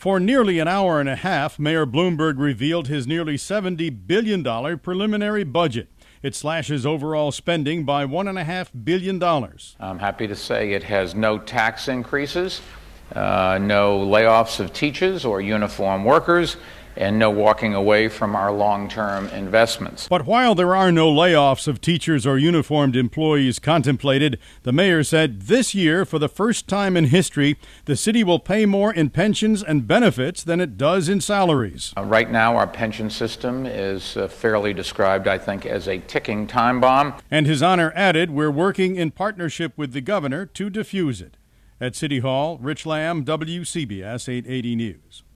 For nearly an hour and a half, Mayor Bloomberg revealed his nearly $70 billion preliminary budget. It slashes overall spending by $1.5 billion. I'm happy to say it has no tax increases, no layoffs of teachers or uniform workers, and no walking away from our long-term investments. But while there are no layoffs of teachers or uniformed employees contemplated, the mayor said this year, for the first time in history, the city will pay more in pensions and benefits than it does in salaries. Right now, our pension system is fairly described, I think, as a ticking time bomb. And His Honor added, we're working in partnership with the governor to defuse it. At City Hall, Rich Lamb, WCBS 880 News.